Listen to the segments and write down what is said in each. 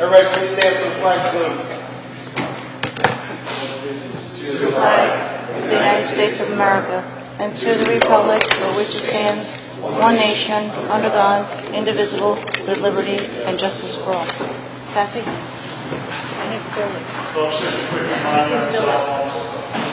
Everybody please stand for the flag salute. To the flag of the United States of America and to the republic for which it stands, one nation, under God, indivisible, with liberty and justice for all. Sassy? I need the bill list. I see the bill list.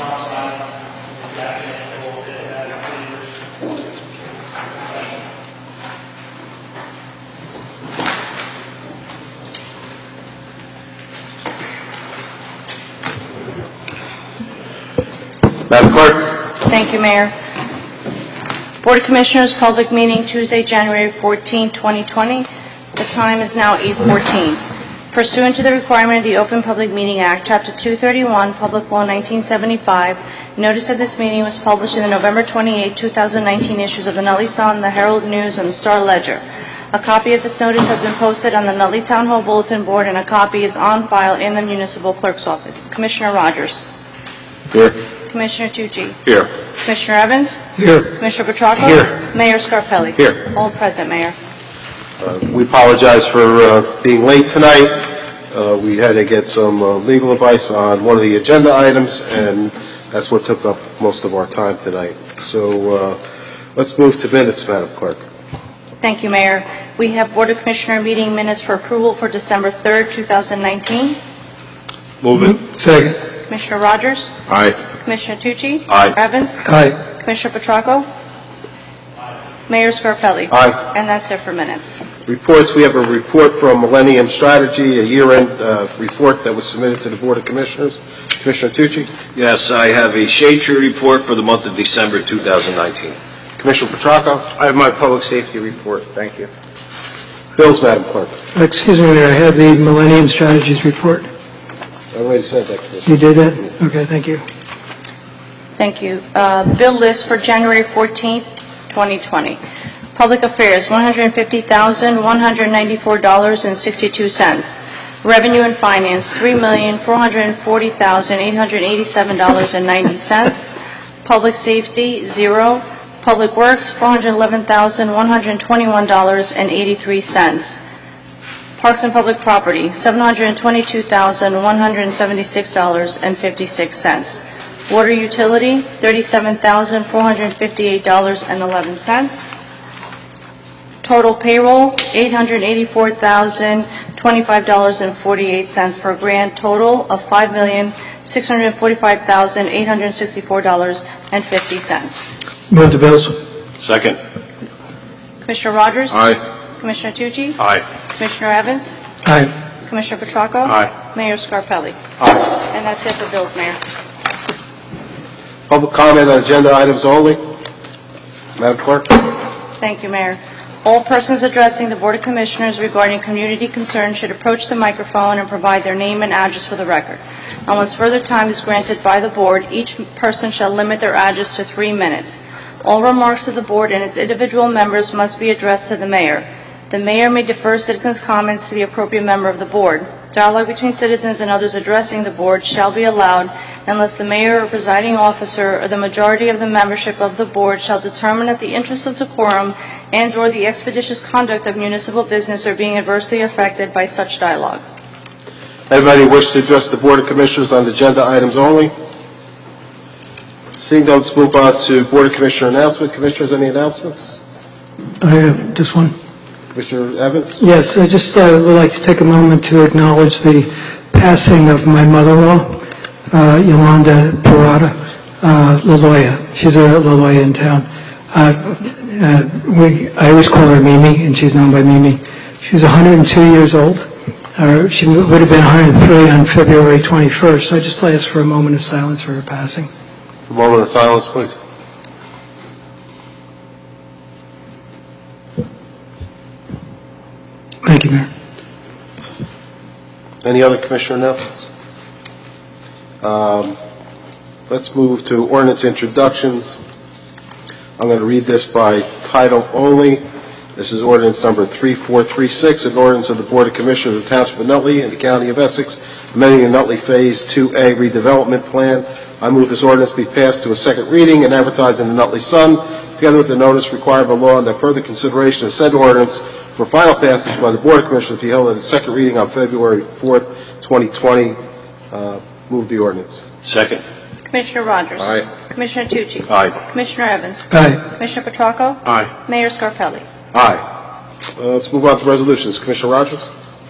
Madam Clerk. Thank you, Mayor. Board of Commissioners, public meeting Tuesday, January 14, 2020. The time is now 8:14. Pursuant to the requirement of the Open Public Meeting Act, Chapter 231, Public Law 1975, notice of this meeting was published in the November 28, 2019 issues of the Nutley Sun, the Herald News, and the Star Ledger. A copy of this notice has been posted on the Nutley Town Hall Bulletin Board, and a copy is on file in the Municipal Clerk's Office. Commissioner Rogers. Here. Commissioner Tucci. Here. Commissioner Evans. Here. Commissioner Petracco. Here. Mayor Scarpelli. Here. All present, Mayor. We apologize for being late tonight. We had to get some legal advice on one of the agenda items, and that's what took up most of our time tonight. So let's move to minutes, Madam Clerk. Thank you, Mayor. We have Board of Commissioner meeting minutes for approval for December 3rd, 2019. Move it. Second. Commissioner Rogers. Aye. Commissioner Tucci. Aye. Evans. Aye. Commissioner Petracco. Mayor Scarpelli. Aye. And that's it for minutes. Reports. We have a report from Millennium Strategy, a year-end report that was submitted to the Board of Commissioners. Commissioner Tucci. Yes, I have a shade tree report for the month of December 2019. Commissioner Petracco. I have my public safety report. Thank you. Bills, Madam Clerk. Excuse me, Mayor, I have the Millennium Strategies report. I already said that, Commissioner. You did that? Okay, thank you. Thank you. Bill list for January 14th, 2020. Public Affairs, $150,194.62. Revenue and Finance, $3,440,887.90. Public Safety, 0. Public Works, $411,121.83. Parks and Public Property, $722,176.56. Water Utility, $37,458.11. Total payroll, $884,025.48 for a grand total of $5,645,864.50. Move the bills. Second. Commissioner Rogers? Aye. Commissioner Tucci? Aye. Commissioner Evans? Aye. Commissioner Petracco? Aye. Mayor Scarpelli? Aye. And that's it for bills, Mayor. Public comment on agenda items only. Madam Clerk. Thank you, Mayor. All persons addressing the Board of Commissioners regarding community concerns should approach the microphone and provide their name and address for the record. Unless further time is granted by the Board, each person shall limit their address to 3 minutes. All remarks of the Board and its individual members must be addressed to the Mayor. The Mayor may defer citizens' comments to the appropriate member of the Board. Dialogue between citizens and others addressing the Board shall be allowed unless the Mayor or presiding officer or the majority of the membership of the Board shall determine that the interests of decorum and or the expeditious conduct of municipal business are being adversely affected by such dialogue. Anybody wish to address the Board of Commissioners on agenda items only? Seeing none, let's move on to Board of Commissioner announcement. Commissioners, any announcements? I have just one. Commissioner Evans? Yes, I just would like to take a moment to acknowledge the passing of my mother-in-law, Yolanda Parada LaLoya. She's a LaLoya in town. I always call her Mimi, and she's known by Mimi. She's 102 years old. She would have been 103 on February 21st. So I just ask for a moment of silence for her passing. A moment of silence, please. Thank you, Mayor. Any other Commissioner announcements? Let's move to ordinance introductions. I'm going to read this by title only. This is ordinance number 3436, an ordinance of the Board of Commissioners of the Township of Nutley and the County of Essex, amending the Nutley Phase 2A redevelopment plan. I move this ordinance be passed to a second reading and advertised in the Nutley Sun, together with the notice required by law, and that further consideration of said ordinance for final passage by the Board of Commissioners be held at its second reading on February 4th, 2020. Move the ordinance. Second. Commissioner Rogers? Aye. Commissioner Tucci? Aye. Commissioner Evans? Aye. Commissioner Petracco? Aye. Mayor Scarpelli? Aye. Let's move on to resolutions. Commissioner Rogers?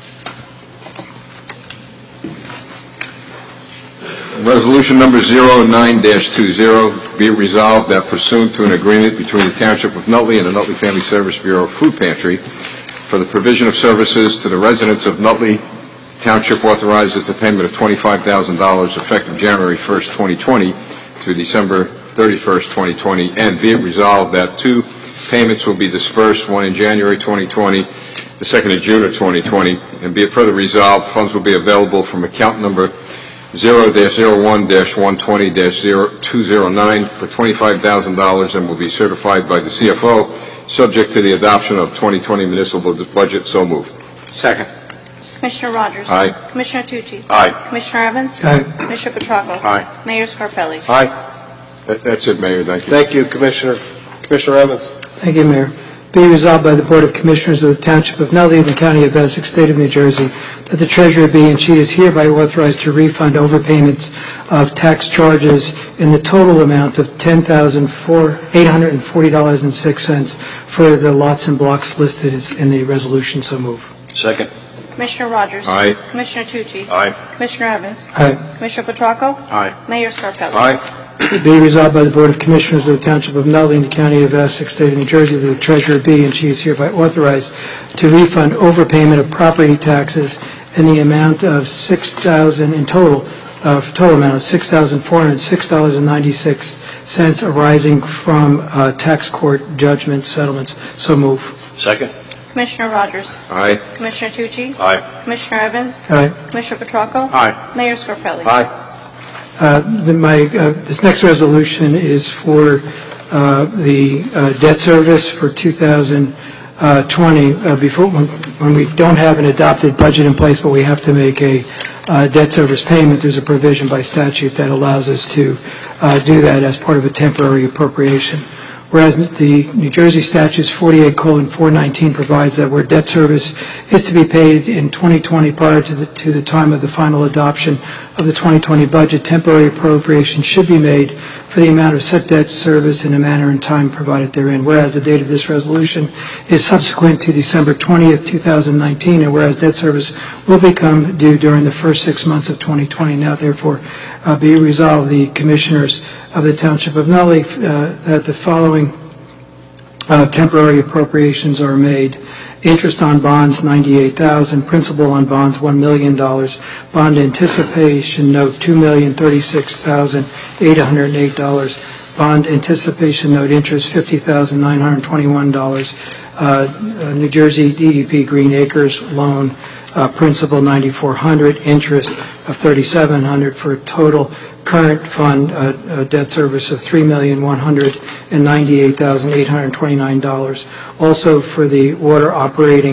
Resolution number 09-20, be it resolved that pursuant to an agreement between the Township of Nutley and the Nutley Family Service Bureau Food Pantry for the provision of services to the residents of Nutley, Township authorizes the payment of $25,000 effective January 1st, 2020 to December 31st, 2020, and be it resolved that two payments will be dispersed, one in January 2020, the second in June of 2020, and be it further resolved, funds will be available from account number 0-01-120-0209 for $25,000 and will be certified by the CFO, subject to the adoption of 2020 municipal budget. So moved. Second. Commissioner Rogers? Aye. Commissioner Tucci? Aye. Commissioner Evans? Aye. Commissioner Petracco? Aye. Mayor Scarpelli? Aye. That's it, Mayor. Thank you. Thank you, Commissioner. Commissioner Evans? Thank you, Mayor. Be resolved by the Board of Commissioners of the Township of Nutley and the County of Essex, State of New Jersey, that the Treasurer be and she is hereby authorized to refund overpayments of tax charges in the total amount of $10,840.06 for the lots and blocks listed in the resolution. So move. Second. Commissioner Rogers? Aye. Commissioner Tucci? Aye. Commissioner Evans? Aye. Commissioner Petracco? Aye. Mayor Scarpelli? Aye. Be resolved by the Board of Commissioners of the Township of Nutley and the County of Essex, State of New Jersey, that the Treasurer be and she is hereby authorized to refund overpayment of property taxes in the amount of $6,000 in total amount of $6,406.96 arising from tax court judgment settlements. So move. Second. Commissioner Rogers? Aye. Commissioner Tucci? Aye. Commissioner Evans? Aye. Commissioner Petracco? Aye. Mayor Scarpelli? Aye. This next resolution is for the debt service for 2020. When we don't have an adopted budget in place, but we have to make a debt service payment, there's a provision by statute that allows us to do that as part of a temporary appropriation. Whereas the New Jersey statutes 48:419 provides that where debt service is to be paid in 2020 prior to the time of the final adoption of the 2020 budget, temporary appropriation should be made for the amount of said debt service in a manner and time provided therein. Whereas the date of this resolution is subsequent to December 20th, 2019, and whereas debt service will become due during the first 6 months of 2020, now therefore be resolved, the Commissioners of the Township of Nutley, that the following temporary appropriations are made. Interest on bonds, $98,000. Principal on bonds, $1 million. Bond anticipation note, $2,036,808. Bond anticipation note interest, $50,921. New Jersey DEP Green Acres loan, principal $9,400. Interest of $3,700 for a total current fund debt service of $3,198,829. Also for the water operating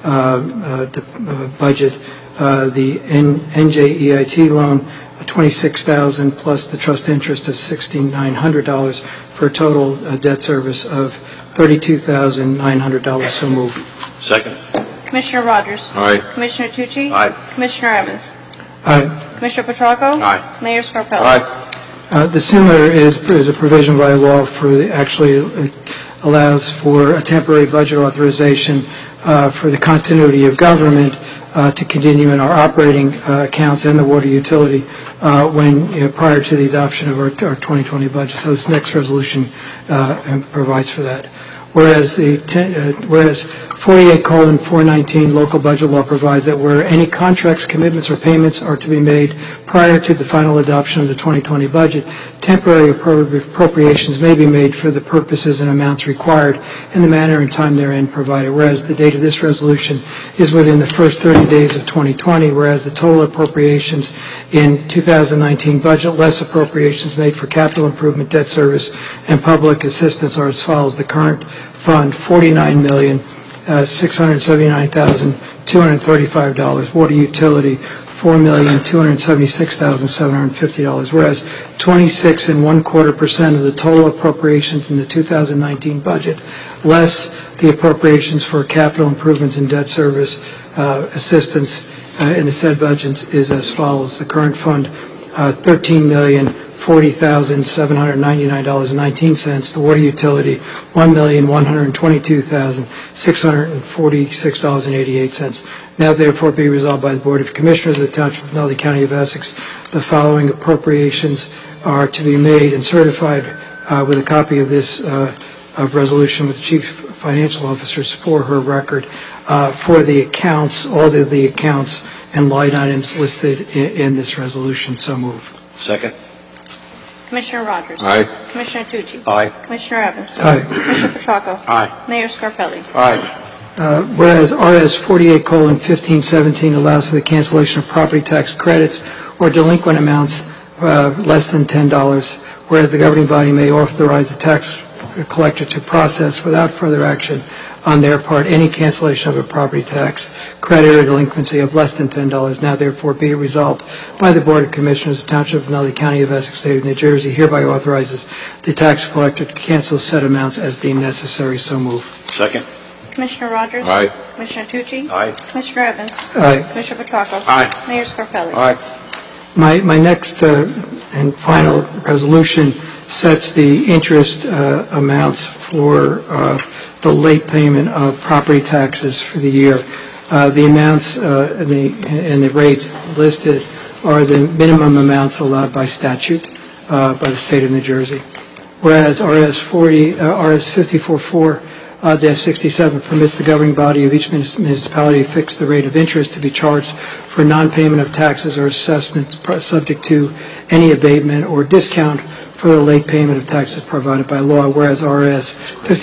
budget, the NJEIT loan, $26,000 plus the trust interest of $6,900 for a total debt service of $32,900. So move. Second. Commissioner Rogers? Aye. Commissioner Tucci? Aye. Commissioner Evans? Aye. Commissioner Petracco? Aye. Mayor Scarpelli? Aye. The similar is a provision by law it allows for a temporary budget authorization for the continuity of government to continue in our operating accounts and the water utility prior to the adoption of our 2020 budget. So this next resolution provides for that. Whereas 48:419 local budget law provides that where any contracts, commitments, or payments are to be made prior to the final adoption of the 2020 budget, temporary appropriations may be made for the purposes and amounts required in the manner and time therein provided. Whereas the date of this resolution is within the first 30 days of 2020, whereas the total appropriations in 2019 budget, less appropriations made for capital improvement, debt service, and public assistance are as follows. The current fund, $49,000,000. $679,235. Water utility, $4,276,750. Whereas 26.25% of the total appropriations in the 2019 budget, less the appropriations for capital improvements and debt service assistance in the said budgets is as follows. The current fund, $13,040,799.19. The water utility, $1,122,646.88. Now therefore be resolved by the Board of Commissioners of the Township of Nutley County of Essex, the following appropriations are to be made and certified with a copy of this of resolution with the Chief Financial Officers for her record for the accounts, all of the accounts and line items listed in this resolution. So move. Second. Commissioner Rogers? Aye. Commissioner Tucci? Aye. Commissioner Evans? Aye. Commissioner Petracco? Aye. Mayor Scarpelli? Aye. Whereas RS 48:1517 allows for the cancellation of property tax credits or delinquent amounts less than $10, whereas the governing body may authorize the tax collector to process without further action on their part any cancellation of a property tax credit or delinquency of less than $10. Now therefore be it resolved by the Board of Commissioners of the Township of Nutley County of Essex, State of New Jersey, hereby authorizes the tax collector to cancel said amounts as deemed necessary. So move. Second. Commissioner Rogers? Aye. Commissioner Tucci? Aye. Commissioner Evans? Aye. Commissioner Petracco? Aye. Mayor Scarpelli? Aye. My next and final resolution sets the interest amounts for the late payment of property taxes for the year. The amounts and the rates listed are the minimum amounts allowed by statute by the State of New Jersey. Whereas RS 54-4-67 permits the governing body of each municipality to fix the rate of interest to be charged for non-payment of taxes or assessments subject to any abatement or discount for the late payment of taxes provided by law, whereas RS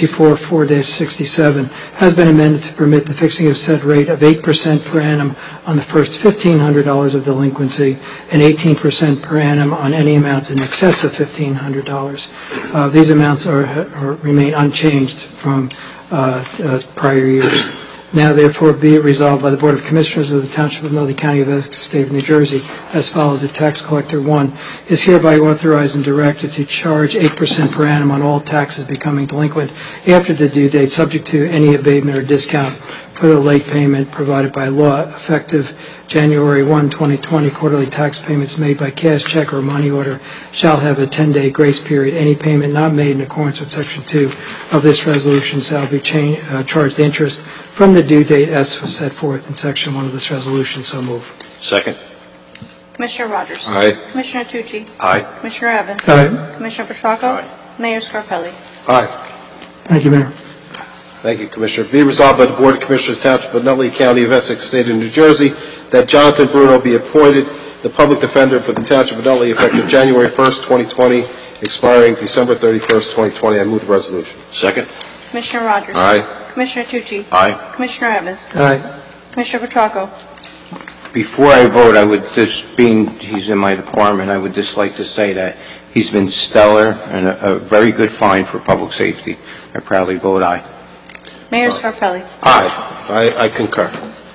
54-4-67 has been amended to permit the fixing of said rate of 8% per annum on the first $1,500 of delinquency and 18% per annum on any amounts in excess of $1,500. These amounts remain unchanged from prior years. Now, therefore, be it resolved by the Board of Commissioners of the Township of Nutley County of Essex, State of New Jersey, as follows. The tax collector, 1, is hereby authorized and directed to charge 8% per annum on all taxes becoming delinquent after the due date, subject to any abatement or discount for the late payment provided by law, effective January 1, 2020. Quarterly tax payments made by cash, check, or money order shall have a 10-day grace period. Any payment not made in accordance with Section 2 of this resolution shall be charged interest from the due date as set forth in Section 1 of this resolution. So move. Second. Commissioner Rogers? Aye. Commissioner Tucci? Aye. Commissioner Evans? Aye. Commissioner Petracco? Aye. Mayor Scarpelli? Aye. Thank you, Mayor. Thank you, Commissioner. Be resolved by the Board of Commissioners, Township of Nutley County of Essex, State of New Jersey, that Jonathan Bruno be appointed the Public Defender for the Township of Nutley effective January 1st, 2020, expiring December 31st, 2020. I move the resolution. Second. Commissioner Rogers? Aye. Commissioner Tucci? Aye. Commissioner Evans? Aye. Commissioner Petracco? Before I vote, I would just, being he's in my department, I would just like to say that he's been stellar and a very good find for public safety. I proudly vote aye. Mayor Scarpelli? Aye. I concur.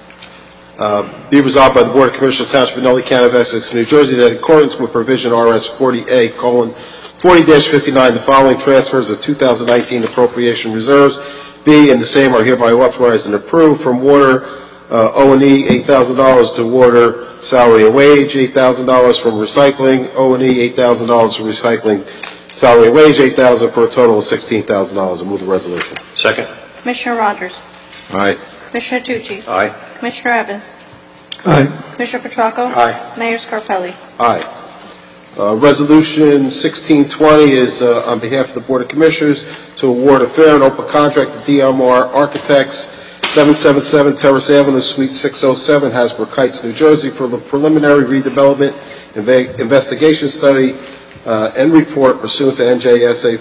Be resolved by the Board of Commissioners, Township of Nutley County of Essex, New Jersey, that in accordance with provision RS 40A:40-59, the following transfers of 2019 appropriation reserves be and the same are hereby authorized and approved: from water O&E $8,000 to water salary and wage, $8,000 from recycling O&E, $8,000 from recycling salary and wage, $8,000 for a total of $16,000. I move the resolution. Second. Commissioner Rogers? Aye. Commissioner Tucci? Aye. Commissioner Evans? Aye. Commissioner Petracco? Aye. Mayor Scarpelli? Aye. Resolution 1620 is on behalf of the Board of Commissioners to award a fair and open contract to DMR Architects, 777 Terrace Avenue, Suite 607, Hasbrook Heights, New Jersey, for the preliminary redevelopment investigation study and report pursuant to NJSA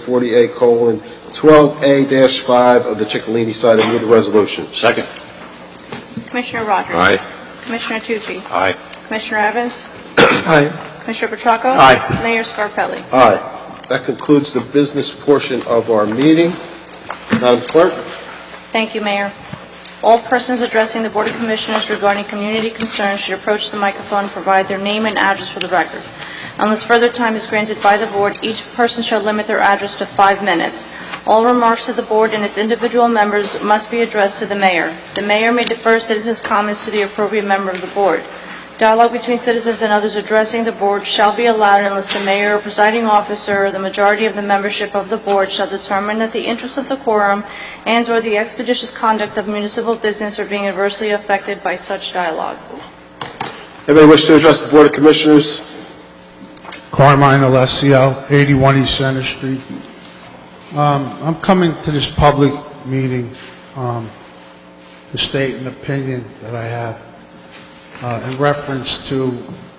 40A:12A-5 of the Ciccolini site. I move the resolution. Second. Commissioner Rogers? Aye. Commissioner Tucci? Aye. Commissioner Evans? Aye. Commissioner Petracco? Aye. Mayor Scarpelli? Aye. That concludes the business portion of our meeting. Madam Clerk? Thank you, Mayor. All persons addressing the Board of Commissioners regarding community concerns should approach the microphone and provide their name and address for the record. Unless further time is granted by the Board, each person shall limit their address to 5 minutes. All remarks to the Board and its individual members must be addressed to the Mayor. The Mayor may defer citizens' comments to the appropriate member of the Board. Dialogue between citizens and others addressing the Board shall be allowed unless the Mayor or presiding officer or the majority of the membership of the Board shall determine that the interests of decorum and/or the expeditious conduct of municipal business are being adversely affected by such dialogue. Anybody wish to address the Board of Commissioners? Carmine Alessio, 81 East Center Street. I'm coming to this public meeting to state an opinion that I have in reference to,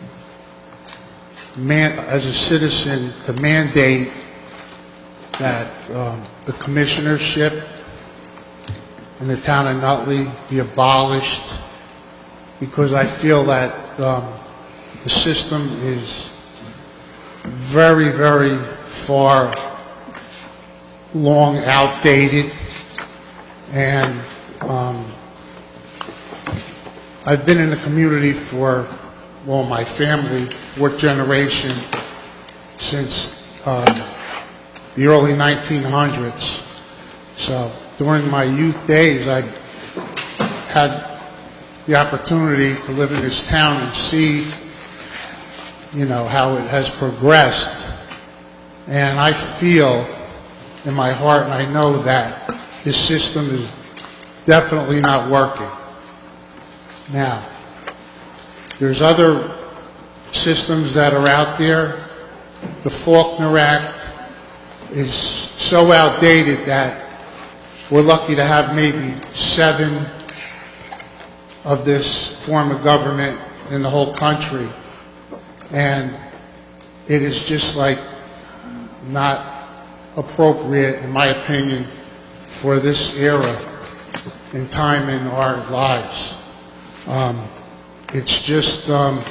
as a citizen, to mandate that the commissionership in the town of Nutley be abolished, because I feel that the system is very, very far long outdated, and I've been in the community for, well, my family, 4th generation, since the early 1900s. So during my youth days, I had the opportunity to live in this town and see, you know, how it has progressed. And I feel in my heart, and I know that this system is definitely not working. Now, there's other systems that are out there. The Faulkner Act is so outdated that we're lucky to have maybe 7 of this form of government in the whole country. And it is just like not appropriate, in my opinion, for this era and time in our lives. It's just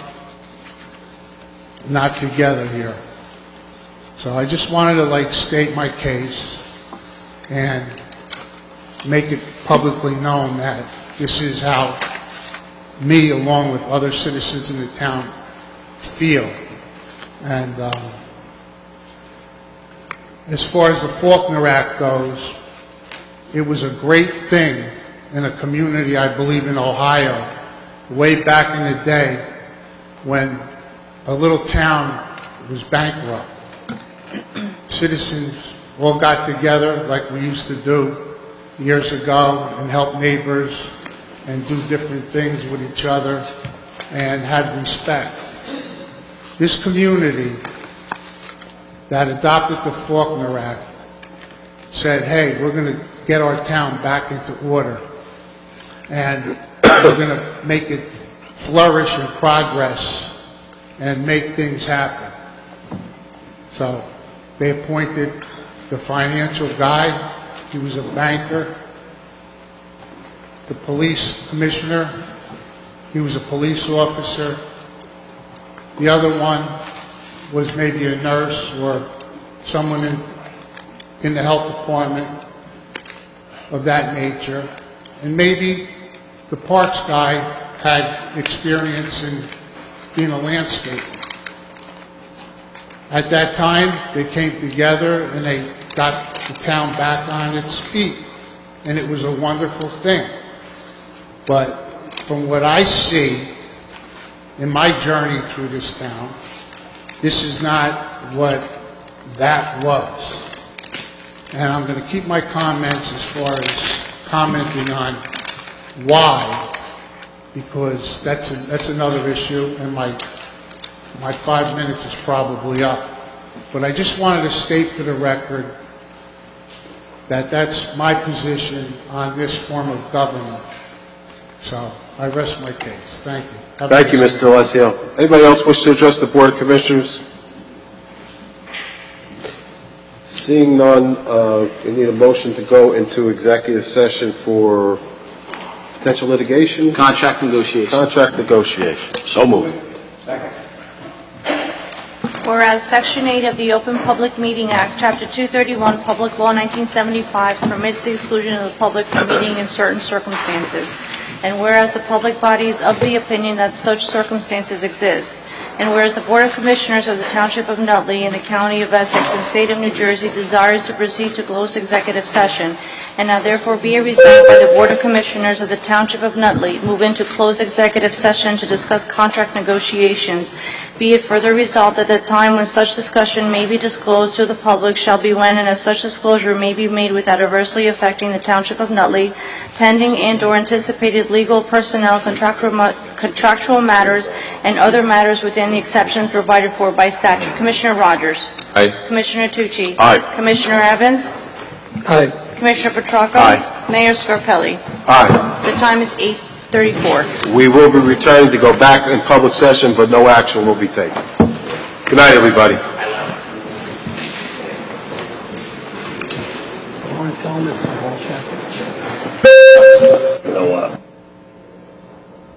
not together here. So I just wanted to state my case and make it publicly known that this is how me, along with other citizens in the town, feel. And as far as the Faulkner Act goes, it was a great thing in a community, I believe, in Ohio, way back in the day when a little town was bankrupt. Citizens all got together like we used to do years ago and help neighbors and do different things with each other and had respect. This community that adopted the Faulkner Act said, hey, we're going to get our town back into order, and we're going to make it flourish and progress and make things happen. So they appointed the financial guy. He was a banker. The police commissioner, he was a police officer. The other one was maybe a nurse or someone in the health department of that nature. And maybe the parks guy had experience in being a landscaper. At that time, they came together and they got the town back on its feet. And it was a wonderful thing. But from what I see in my journey through this town, this is not what that was. And I'm going to keep my comments as far as commenting on why, because that's another issue, and my 5 minutes is probably up. But I just wanted to state for the record that that's my position on this form of government. So I rest my case. Thank you. Thank you, Mr. Alessio. Anybody else wish to address the Board of Commissioners? Seeing none, we need a motion to go into executive session for potential litigation? Contract negotiation. Contract negotiation. So moved. Whereas Section 8 of the Open Public Meeting Act, Chapter 231, Public Law 1975, permits the exclusion of the public from meeting in certain circumstances. And whereas the public body is of the opinion that such circumstances exist. And whereas the Board of Commissioners of the Township of Nutley in the County of Essex and State of New Jersey desires to proceed to close executive session, and now therefore be it resolved by the Board of Commissioners of the Township of Nutley move into closed executive session to discuss contract negotiations. Be it further resolved that the time when such discussion may be disclosed to the public shall be when and as such disclosure may be made without adversely affecting the Township of Nutley, pending and/or anticipated legal, personnel, contractual matters, and other matters within the exceptions provided for by statute. Commissioner Rogers? Aye. Commissioner Tucci? Aye. Commissioner Evans? Aye. Commissioner Petracco? Aye. Mayor Scarpelli? Aye. The time is 8:34. We will be returning to go back in public session, but no action will be taken. Good night, everybody.